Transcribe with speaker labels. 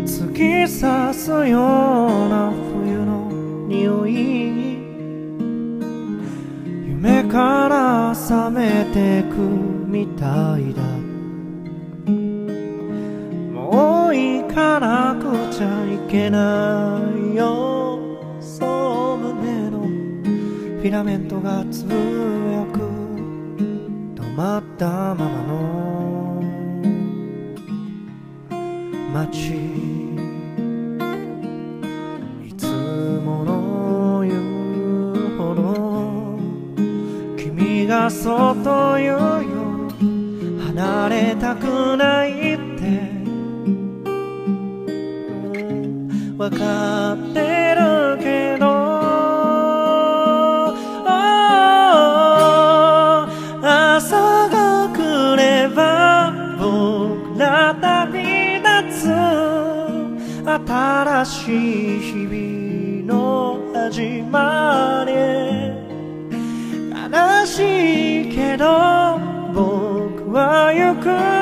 Speaker 1: 突き刺すような冬の匂い、夢から覚めてくみたいだ。もう行かなくちゃいけないよ、そう胸のフィラメントがつぶやく。止まったままの街、いつもの言うほど君がそっと言うよ、離れたくないってわかってるけど、朝が来れば僕ら旅立つ。新しい日々の始まり、悲しいけど僕は行く。